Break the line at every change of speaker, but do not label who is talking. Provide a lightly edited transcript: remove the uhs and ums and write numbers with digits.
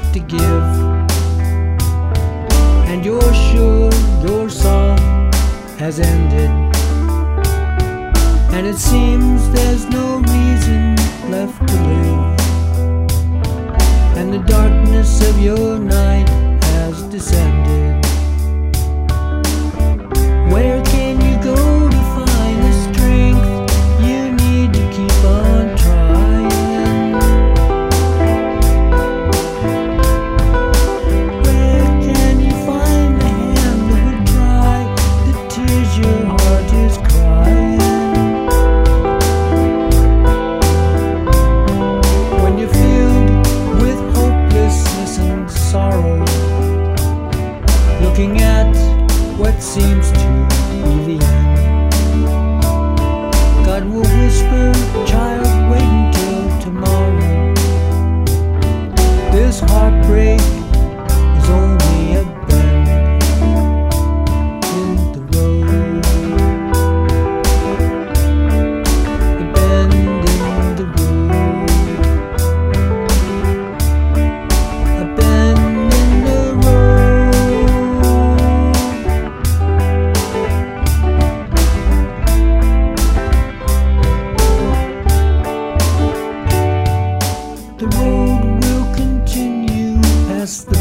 to give, and you're sure your song has ended, and it seems there's no reason left to live, and the darkness of your night has descended. Where can you go to find the strength you need to keep on trying? Where can you find the hand that would dry the tears your heart is crying? When you're filled with hopelessness and sorrow, looking at what seems to be the end, God will whisper, child, wait until tomorrow. This heartbreak is only a bend in the road, a bend in the road, a bend in the road. The road will continue past the